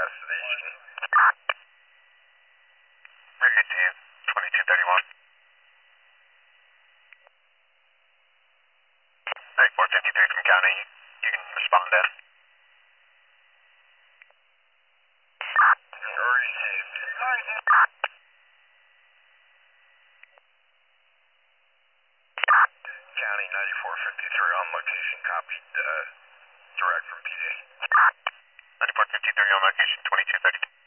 destination. Very deep, 2231. Hey, 453 from county, you can respond in. Received. County 9453 on location, copied, direct from PD. 9453 on location, 2232.